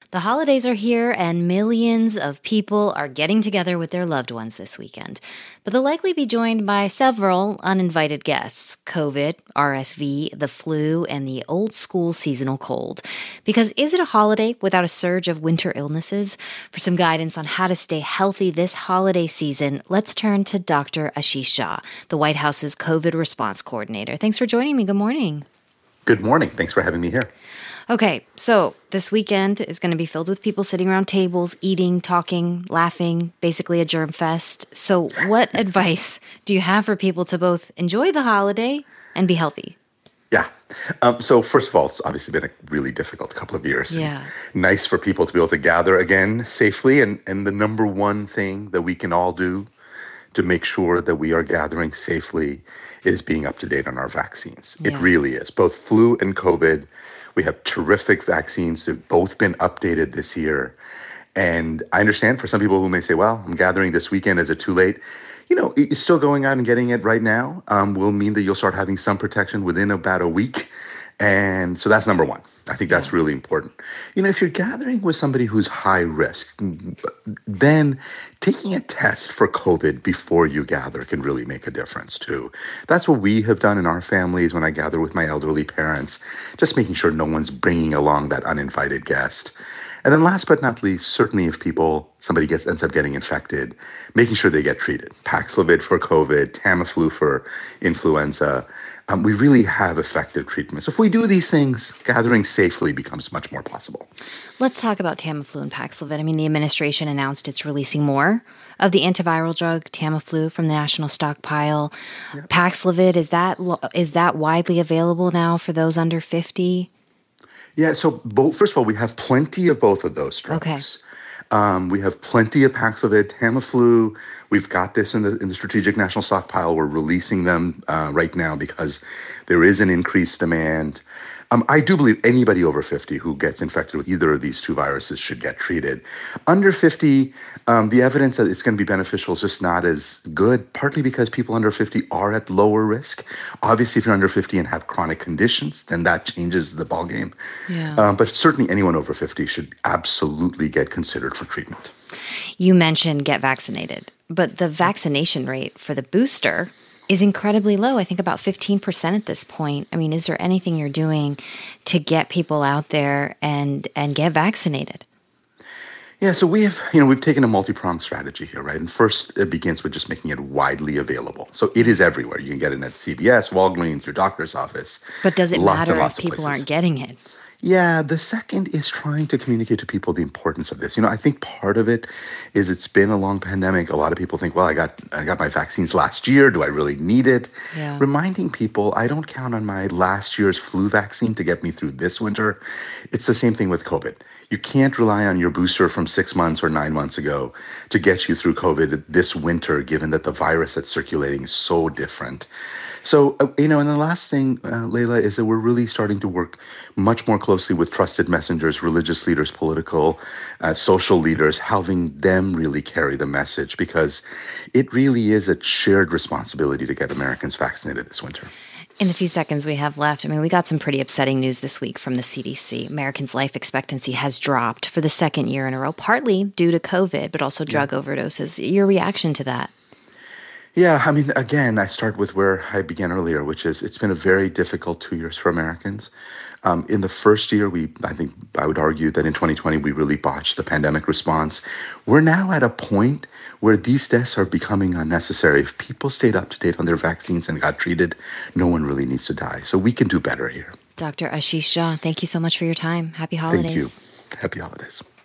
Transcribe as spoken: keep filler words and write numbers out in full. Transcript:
The holidays are here, and millions of people are getting together with their loved ones this weekend. But they'll likely be joined by several uninvited guests: COVID, R S V, the flu, and the old school seasonal cold. Because is it a holiday without a surge of winter illnesses? For some guidance on how to stay healthy this holiday season, let's turn to Doctor Ashish Shah, the White House's COVID response coordinator. Thanks for joining me. Good morning. Good morning. Thanks for having me here. Okay, so this weekend is going to be filled with people sitting around tables, eating, talking, laughing, basically a germ fest. So what advice do you have for people to both enjoy the holiday and be healthy? Yeah. Um, so first of all, it's obviously been a really difficult couple of years. Yeah. Nice for people to be able to gather again safely. And, and the number one thing that we can all do to make sure that we are gathering safely is being up to date on our vaccines. Yeah. It really is. Both flu and COVID. We have terrific vaccines. They've both been updated this year. And I understand for some people who may say, well, I'm gathering this weekend. Is it too late? You know, it's still going out and getting it right now um, will mean that you'll start having some protection within about a week. And so that's number one. I think that's really important. You know, if you're gathering with somebody who's high risk, then taking a test for COVID before you gather can really make a difference too. That's what we have done in our families when I gather with my elderly parents, just making sure no one's bringing along that uninvited guest. And then last but not least, certainly if people, somebody gets ends up getting infected, making sure they get treated. Paxlovid for COVID, Tamiflu for influenza. Um, we really have effective treatments. If we do these things, gathering safely becomes much more possible. Let's talk about Tamiflu and Paxlovid. I mean, the administration announced it's releasing more of the antiviral drug Tamiflu from the national stockpile. Yep. Paxlovid, is that is that widely available now for those under fifty? Yeah, so both, first of all, we have plenty of both of those drugs. Okay. Um, we have plenty of Paxlovid, Tamiflu. We've got this in the in the strategic national stockpile. We're releasing them uh, right now because there is an increased demand. Um, I do believe anybody over fifty who gets infected with either of these two viruses should get treated. Under fifty, um, the evidence that it's going to be beneficial is just not as good, partly because people under fifty are at lower risk. Obviously, if you're under fifty and have chronic conditions, then that changes the ballgame. Yeah. Um, but certainly anyone over fifty should absolutely get considered for treatment. You mentioned get vaccinated, but the vaccination rate for the booster is incredibly low. I think about fifteen percent at this point. I mean, is there anything you're doing to get people out there and and get vaccinated? Yeah, so we have, you know, we've taken a multi-pronged strategy here, right? And first, it begins with just making it widely available. So it is everywhere. You can get it at C V S, Walgreens, your doctor's office. But does it lots matter lots if people places. aren't getting it? Yeah, the second is trying to communicate to people the importance of this. You know, I think part of it is it's been a long pandemic. A lot of people think, well, I got I got my vaccines last year. Do I really need it? Yeah. Reminding people, I don't count on my last year's flu vaccine to get me through this winter. It's the same thing with COVID. You can't rely on your booster from six months or nine months ago to get you through COVID this winter, given that the virus that's circulating is so different. So, uh, you know, and the last thing, uh, Layla, is that we're really starting to work much more closely with trusted messengers, religious leaders, political, uh, social leaders, helping them really carry the message, because it really is a shared responsibility to get Americans vaccinated this winter. In the few seconds we have left, I mean, we got some pretty upsetting news this week from the C D C. Americans' life expectancy has dropped for the second year in a row, partly due to COVID, but also drug yeah. overdoses. Your reaction to that? Yeah, I mean, again, I start with where I began earlier, which is it's been a very difficult two years for Americans. Um, in the first year, we, I think I would argue that in twenty twenty, we really botched the pandemic response. We're now at a point where these deaths are becoming unnecessary. If people stayed up to date on their vaccines and got treated, no one really needs to die. So we can do better here. Doctor Ashish Shah, thank you so much for your time. Happy holidays. Thank you. Happy holidays.